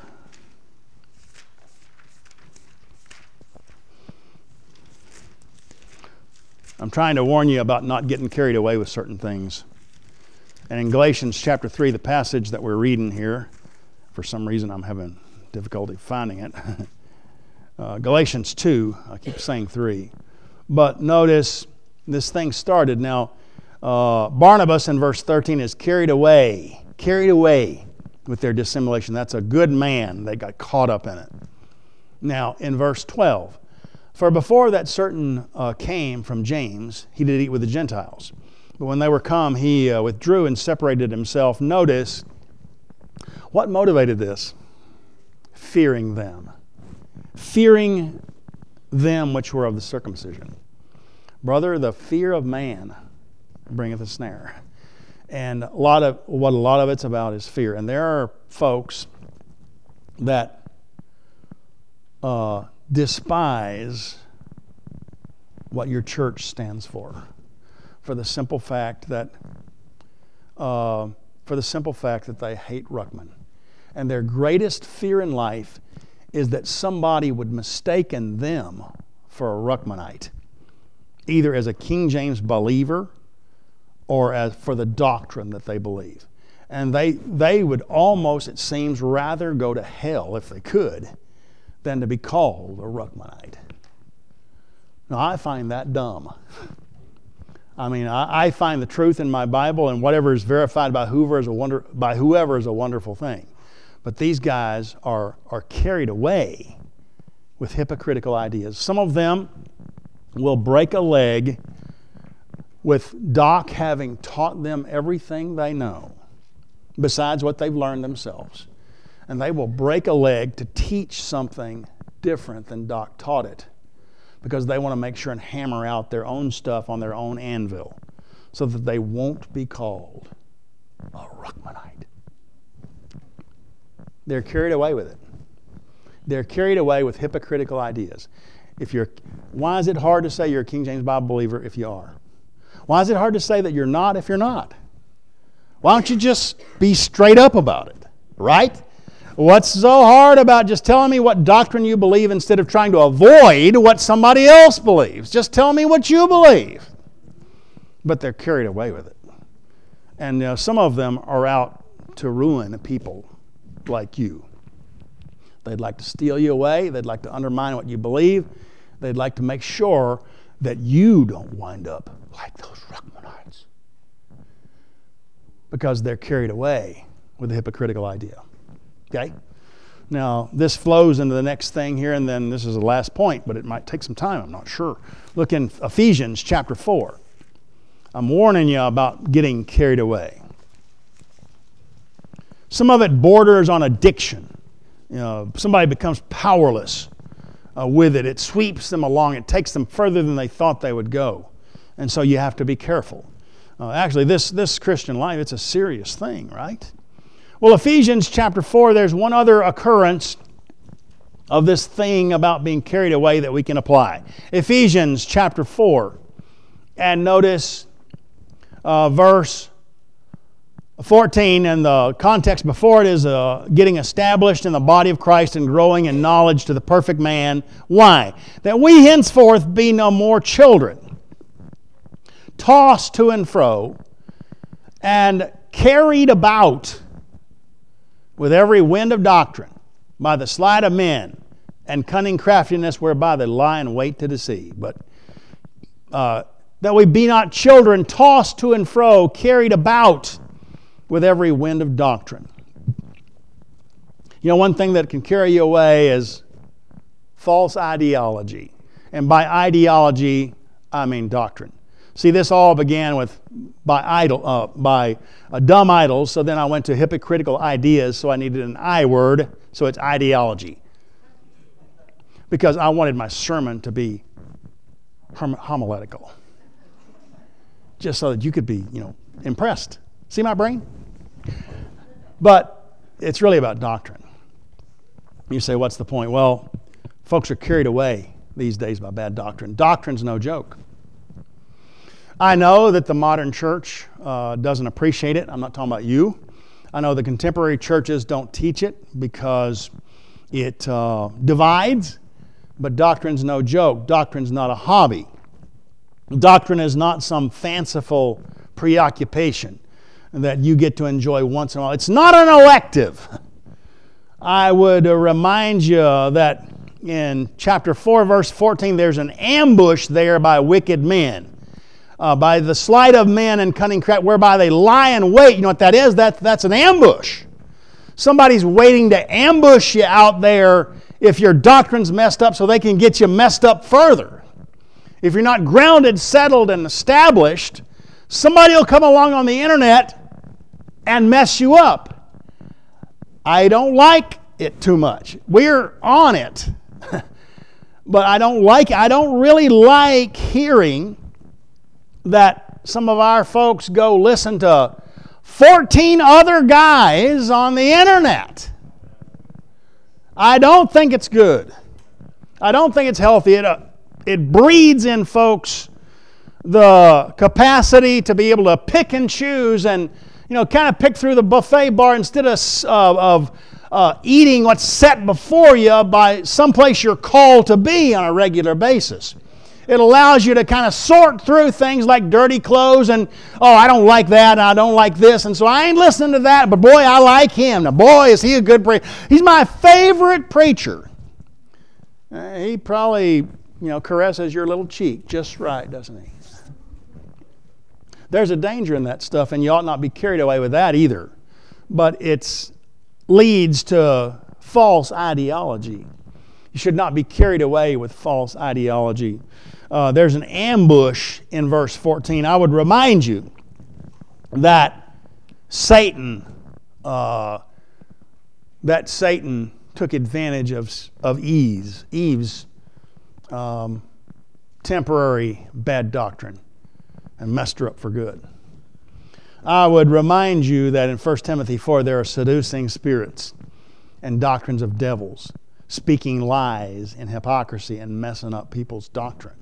I'm trying to warn you about not getting carried away with certain things. And in Galatians chapter three, the passage that we're reading here, for some reason I'm having difficulty finding it. uh, Galatians two, I keep saying three. But notice this thing started. Now, uh, Barnabas in verse thirteen is carried away, carried away with their dissimulation. That's a good man. They got caught up in it. Now, in verse twelve, for before that certain uh, came from James, he did eat with the Gentiles. But when they were come, he uh, withdrew and separated himself. Notice, what motivated this? Fearing them. Fearing them which were of the circumcision. Brother, the fear of man bringeth a snare. And a lot of what a lot of it's about is fear. And there are folks that uh, despise what your church stands for, for the simple fact that uh, for the simple fact that they hate Ruckman. And their greatest fear in life is that somebody would mistaken them for a Ruckmanite, either as a King James believer or as for the doctrine that they believe. And they they would almost, it seems, rather go to hell if they could than to be called a Ruckmanite. Now, I find that dumb. I mean, I, I find the truth in my Bible, and whatever is verified by whoever is a wonder, by whoever is a wonderful thing. But these guys are, are carried away with hypocritical ideas. Some of them will break a leg with Doc having taught them everything they know, besides what they've learned themselves. And they will break a leg to teach something different than Doc taught it, because they want to make sure and hammer out their own stuff on their own anvil so that they won't be called a Ruckmanite. They're carried away with it. They're carried away with hypocritical ideas. If you're, why is it hard to say you're a King James Bible believer if you are? Why is it hard to say that you're not if you're not? Why don't you just be straight up about it, right? What's so hard about just telling me what doctrine you believe instead of trying to avoid what somebody else believes? Just tell me what you believe. But they're carried away with it. And you know, some of them are out to ruin people like you. They'd like to steal you away. They'd like to undermine what you believe. They'd like to make sure that you don't wind up like those Ruckmanites, because they're carried away with a hypocritical idea. Okay? Now, this flows into the next thing here, and then this is the last point, but it might take some time, I'm not sure. Look in Ephesians chapter four. I'm warning you about getting carried away. Some of it borders on addiction. You know, somebody becomes powerless uh, with it. It sweeps them along. It takes them further than they thought they would go. And so you have to be careful. Uh, actually, this, this Christian life, it's a serious thing, right? Well, Ephesians chapter four, there's one other occurrence of this thing about being carried away that we can apply. Ephesians chapter four. And notice uh, verse fourteen, and the context before it is uh, getting established in the body of Christ and growing in knowledge to the perfect man. Why? That we henceforth be no more children, tossed to and fro, and carried about with every wind of doctrine, by the sleight of men, and cunning craftiness whereby they lie in wait to deceive. But uh, that we be not children, tossed to and fro, carried about with every wind of doctrine. You know, one thing that can carry you away is false ideology. And by ideology, I mean doctrine. See, this all began with by idol, uh, by uh, dumb idols. So then I went to hypocritical ideas. So I needed an I word. So it's ideology, because I wanted my sermon to be hom- homiletical, just so that you could be, you know, impressed. See my brain? But it's really about doctrine. You say, what's the point? Well, folks are carried away these days by bad doctrine. Doctrine's no joke. I know that the modern church uh, doesn't appreciate it. I'm not talking about you. I know the contemporary churches don't teach it because it uh, divides, but doctrine's no joke. Doctrine's not a hobby. Doctrine is not some fanciful preoccupation that you get to enjoy once in a while. It's not an elective. I would uh, remind you that in chapter four, verse fourteen, there's an ambush there by wicked men. Uh, by the sleight of men and cunning craft, whereby they lie in wait. You know what that is? That, that's an ambush. Somebody's waiting to ambush you out there if your doctrine's messed up, so they can get you messed up further. If you're not grounded, settled, and established, somebody will come along on the internet and mess you up. I don't like it too much. We're on it. But I don't like I don't really like hearing that some of our folks go listen to fourteen other guys on the internet. I don't think it's good. I don't think it's healthy. It, uh, it breeds in folks the capacity to be able to pick and choose and, you know, kind of pick through the buffet bar instead of, uh, of uh, eating what's set before you by someplace you're called to be on a regular basis. It allows you to kind of sort through things like dirty clothes and, oh, I don't like that and I don't like this, and so I ain't listening to that, but boy, I like him. Now, boy, is he a good preacher. He's my favorite preacher. Uh, he probably you know, caresses your little cheek just right, doesn't he? There's a danger in that stuff, and you ought not be carried away with that either. But it leads to false ideology. You should not be carried away with false ideology. Uh, there's an ambush in verse fourteen. I would remind you that Satan, uh, that Satan took advantage of of Eve's, Eve's um, temporary bad doctrine and messed her up for good. I would remind you that in First Timothy four there are seducing spirits and doctrines of devils, speaking lies and hypocrisy and messing up people's doctrine.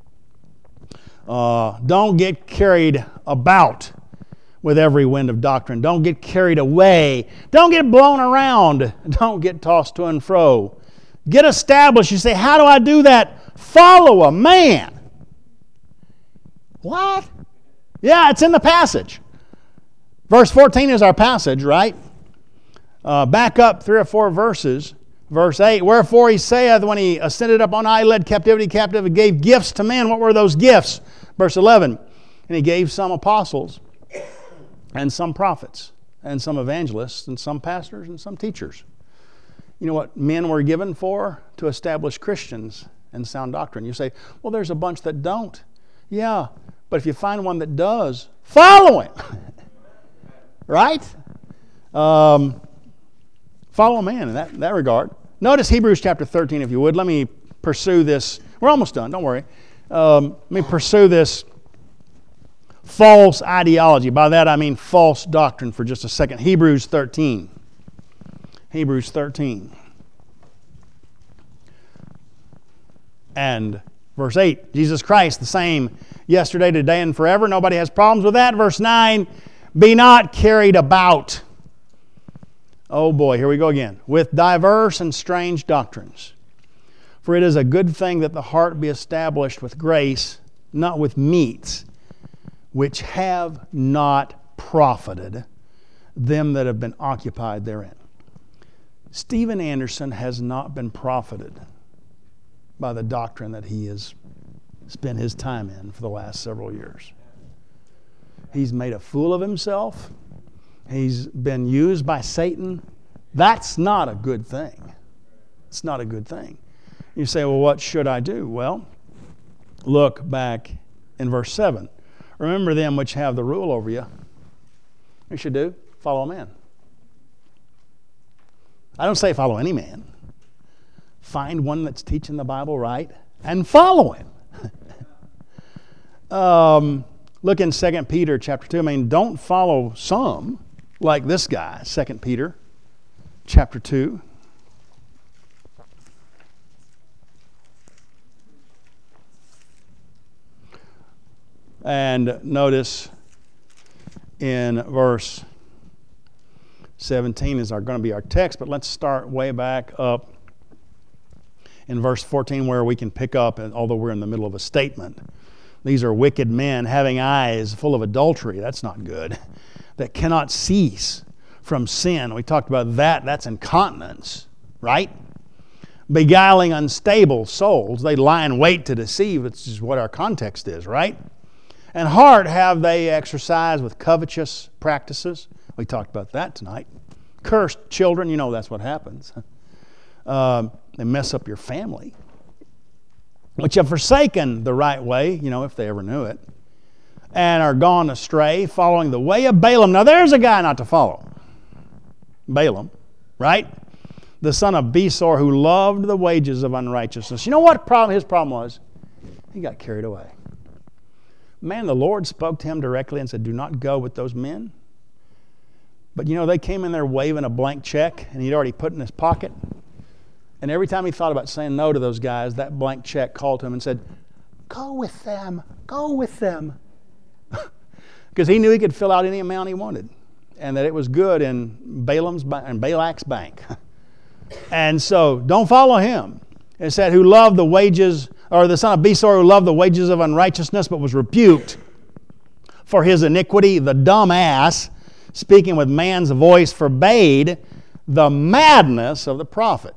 Uh, don't get carried about with every wind of doctrine. Don't get carried away. Don't get blown around. Don't get tossed to and fro. Get established. You say, how do I do that? Follow a man. What? Yeah, it's in the passage. Verse fourteen is our passage, right? Uh, back up three or four verses. Verse eight, wherefore he saith, when he ascended up on high, he led captivity captive, and gave gifts to men. What were those gifts? Verse eleven, and he gave some apostles, and some prophets, and some evangelists, and some pastors, and some teachers. You know what men were given for? To establish Christians and sound doctrine. You say, well, there's a bunch that don't. Yeah, but if you find one that does, follow him. Right? Um, follow a man in that, in that regard. Notice Hebrews chapter thirteen, if you would. Let me pursue this. We're almost done, don't worry. Um, let me pursue this false ideology. By that I mean false doctrine for just a second. Hebrews thirteen. Hebrews thirteen. And verse eight, Jesus Christ the same yesterday, today, and forever. Nobody has problems with that. Verse nine, be not carried about. Oh boy, here we go again. With diverse and strange doctrines. For it is a good thing that the heart be established with grace, not with meats, which have not profited them that have been occupied therein. Steven Anderson has not been profited by the doctrine that he has spent his time in for the last several years. He's made a fool of himself. He's been used by Satan. That's not a good thing. It's not a good thing. You say, well, what should I do? Well, look back in verse seven. Remember them which have the rule over you. You should do? Follow a man. I don't say follow any man. Find one that's teaching the Bible right and follow him. um, look in Second Peter chapter two. I mean, don't follow some like this guy. Second Peter chapter two. And notice in verse seventeen is our, going to be our text, but let's start way back up in verse fourteen where we can pick up, although we're in the middle of a statement. These are wicked men having eyes full of adultery. That's not good. That cannot cease from sin. We talked about that. That's incontinence, right? Beguiling unstable souls. They lie in wait to deceive. It's just what our context is, right? And heart have they exercised with covetous practices. We talked about that tonight. Cursed children, you know that's what happens. Um, they mess up your family. Which have forsaken the right way, you know, if they ever knew it, and are gone astray, following the way of Balaam. Now there's a guy not to follow. Balaam, right? The son of Besor, who loved the wages of unrighteousness. You know what problem his problem was? He got carried away. Man, the Lord spoke to him directly and said, do not go with those men. But you know, they came in there waving a blank check, and he'd already put it in his pocket. And every time he thought about saying no to those guys, that blank check called to him and said, go with them, go with them. Because he knew he could fill out any amount he wanted. And that it was good in Balaam's and Balak's bank. And so, don't follow him. It said, who loved the wages, or the son of Besor who loved the wages of unrighteousness, but was rebuked for his iniquity. The dumb ass, speaking with man's voice, forbade the madness of the prophet.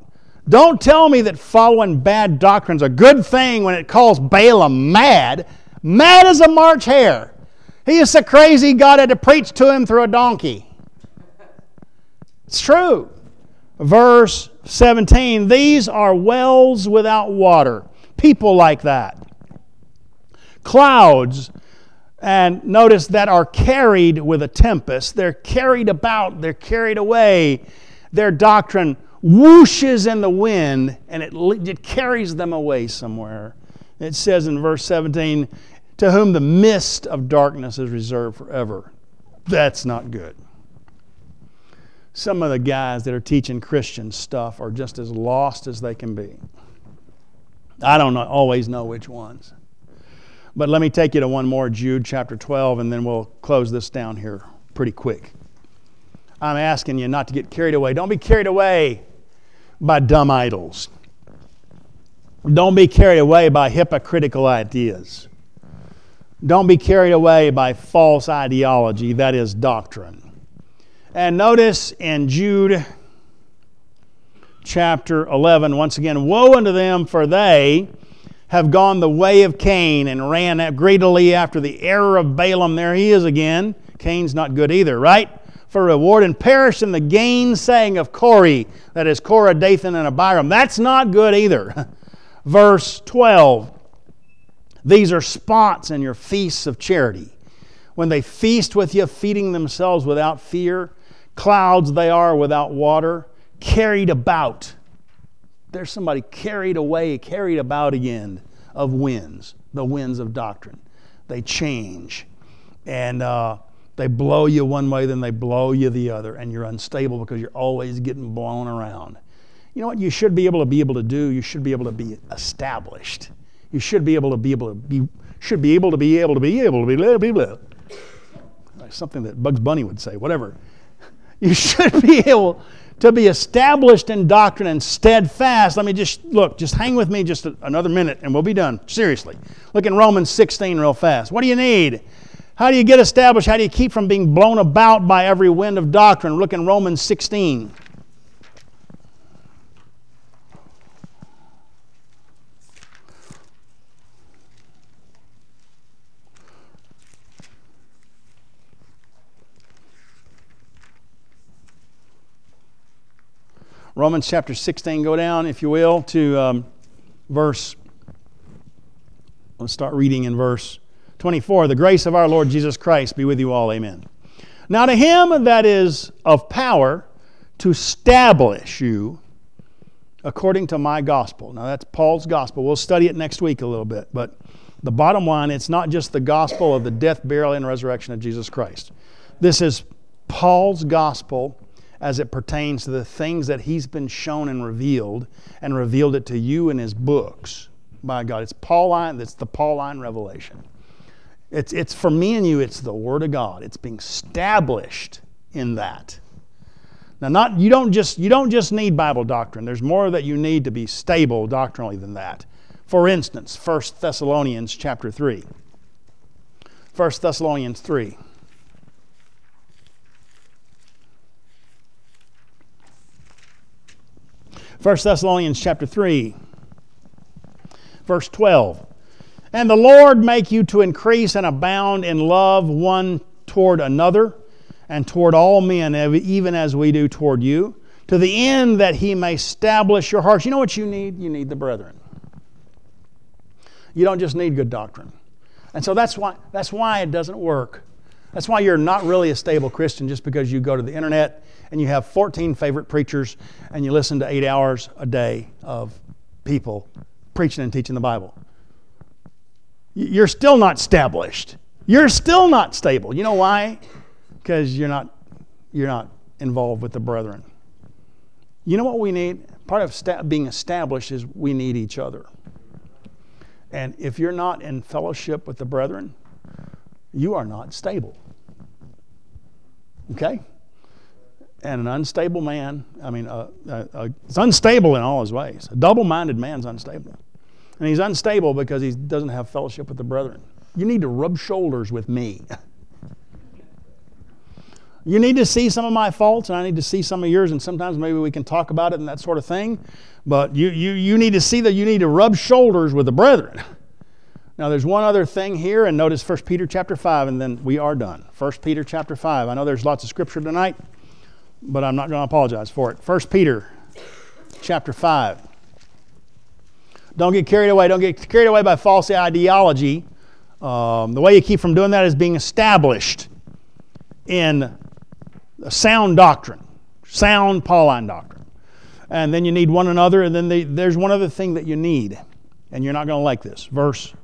Don't tell me that following bad doctrine's a good thing when it calls Balaam mad. Mad as a March hare. He is so crazy God had to preach to him through a donkey. It's true. Verse seventeen, these are wells without water. People like that. Clouds, and notice that are carried with a tempest. They're carried about. They're carried away. Their doctrine whooshes in the wind, and it, it carries them away somewhere. It says in verse seventeen, to whom the mist of darkness is reserved forever. That's not good. Some of the guys that are teaching Christian stuff are just as lost as they can be. I don't know, always know which ones. But let me take you to one more, Jude chapter twelve, and then we'll close this down here pretty quick. I'm asking you not to get carried away. Don't be carried away by dumb idols. Don't be carried away by hypocritical ideas. Don't be carried away by false ideology, that is doctrine. And notice in Jude chapter eleven, once again, woe unto them, for they have gone the way of Cain and ran greedily after the error of Balaam. There he is again. Cain's not good either, right? For reward, and perished in the gainsaying of Corey, that is Korah, Dathan, and Abiram. That's not good either. Verse twelve, these are spots in your feasts of charity. When they feast with you, feeding themselves without fear, clouds they are without water, carried about. There's somebody carried away, carried about again of winds, the winds of doctrine. They change, and uh, they blow you one way, then they blow you the other, and you're unstable because you're always getting blown around. You know what you should be able to be able to do? You should be able to be established. You should be able to be able to be should be able to be able to be able to be blah, blah, blah. Something that Bugs Bunny would say, whatever. You should be able to be established in doctrine and steadfast. Let me just, look, just hang with me just a, another minute and we'll be done. Seriously. Look in Romans sixteen real fast. What do you need? How do you get established? How do you keep from being blown about by every wind of doctrine? Look in Romans sixteen. Romans chapter sixteen, go down, if you will, to um, verse, let's start reading in verse twenty-four. The grace of our Lord Jesus Christ be with you all, amen. Now to him that is of power to establish you according to my gospel. Now that's Paul's gospel. We'll study it next week a little bit. But the bottom line, it's not just the gospel of the death, burial, and resurrection of Jesus Christ. This is Paul's gospel as it pertains to the things that he's been shown and revealed, and revealed it to you in his books. By God, it's Pauline, it's the Pauline revelation. It's, it's for me and you, it's the Word of God. It's being established in that. Now, not you don't just you don't just need Bible doctrine. There's more that you need to be stable doctrinally than that. For instance, First Thessalonians chapter three. First Thessalonians three. First Thessalonians chapter three, verse twelve. And the Lord make you to increase and abound in love one toward another, and toward all men, even as we do toward you, to the end that he may establish your hearts. You know what you need? You need the brethren. You don't just need good doctrine. And so that's why, that's why it doesn't work. That's why you're not really a stable Christian just because you go to the internet and you have fourteen favorite preachers and you listen to eight hours a day of people preaching and teaching the Bible. You're still not established. You're still not stable. You know why? Because you're not, you're not involved with the brethren. You know what we need? Part of sta- being established is we need each other. And if you're not in fellowship with the brethren, you are not stable. Okay? And an unstable man, I mean, uh, uh, uh, it's unstable in all his ways. A double-minded man's unstable. And he's unstable because he doesn't have fellowship with the brethren. You need to rub shoulders with me. You need to see some of my faults, and I need to see some of yours, and sometimes maybe we can talk about it and that sort of thing. But you, you, you need to see that you need to rub shoulders with the brethren. Now, there's one other thing here, and notice First Peter chapter five, and then we are done. First Peter chapter five. I know there's lots of scripture tonight, but I'm not going to apologize for it. First Peter chapter five. Don't get carried away. Don't get carried away by false ideology. Um, the way you keep from doing that is being established in a sound doctrine, sound Pauline doctrine. And then you need one another, and then they, there's one other thing that you need, and you're not going to like this. Verse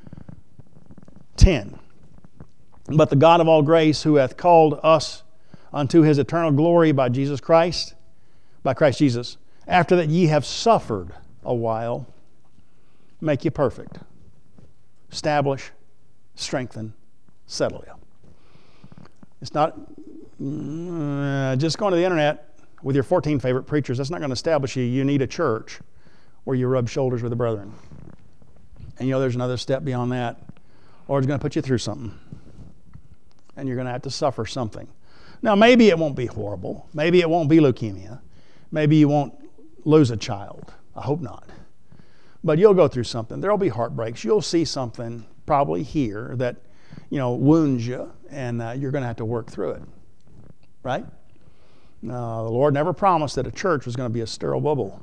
ten. But the God of all grace, who hath called us unto his eternal glory by Jesus Christ, by Christ Jesus, after that ye have suffered a while, make you perfect, establish, strengthen, settle you. It's not uh, just going to the internet with your fourteen favorite preachers. That's not going to establish you. You need a church where you rub shoulders with the brethren. And you know there's another step beyond that. Lord's going to put you through something. And you're going to have to suffer something. Now, maybe it won't be horrible. Maybe it won't be leukemia. Maybe you won't lose a child. I hope not. But you'll go through something. There'll be heartbreaks. You'll see something probably here that, you know, wounds you, and uh, you're going to have to work through it. Right? Uh, the Lord never promised that a church was going to be a sterile bubble.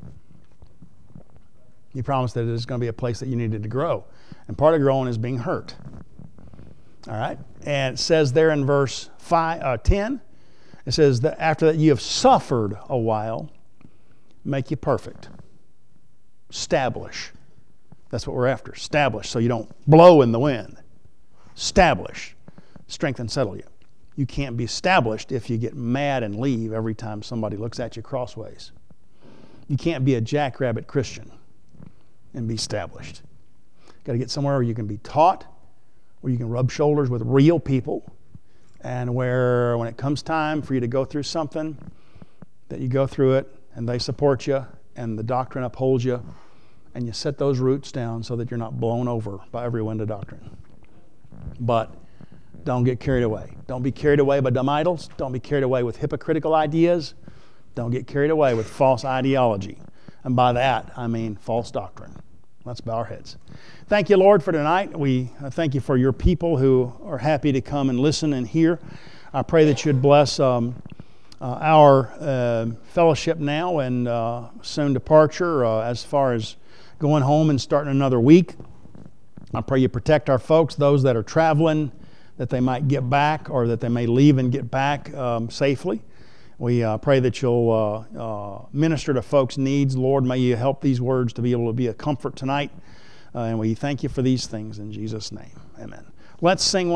He promised that it is going to be a place that you needed to grow. And part of growing is being hurt. All right? And it says there in verse five, uh, ten, it says that after that you have suffered a while, make you perfect. Establish. That's what we're after. Establish so you don't blow in the wind. Establish. Strengthen, settle you. You can't be established if you get mad and leave every time somebody looks at you crossways. You can't be a jackrabbit Christian and be established. Got to get somewhere where you can be taught, where you can rub shoulders with real people, and where when it comes time for you to go through something, that you go through it and they support you and the doctrine upholds you, and you set those roots down so that you're not blown over by every wind of doctrine. But don't get carried away. Don't be carried away by dumb idols. Don't be carried away with hypocritical ideas. Don't get carried away with false ideology. And by that, I mean false doctrine. Let's bow our heads. Thank you, Lord, for tonight. We thank you for your people who are happy to come and listen and hear. I pray that you'd bless um, uh, our uh, fellowship now and uh, soon departure uh, as far as going home and starting another week. I pray you protect our folks, those that are traveling, that they might get back or that they may leave and get back um, safely. We uh, pray that you'll uh, uh, minister to folks' needs. Lord, may you help these words to be able to be a comfort tonight. Uh, and we thank you for these things in Jesus' name. Amen. Let's sing one.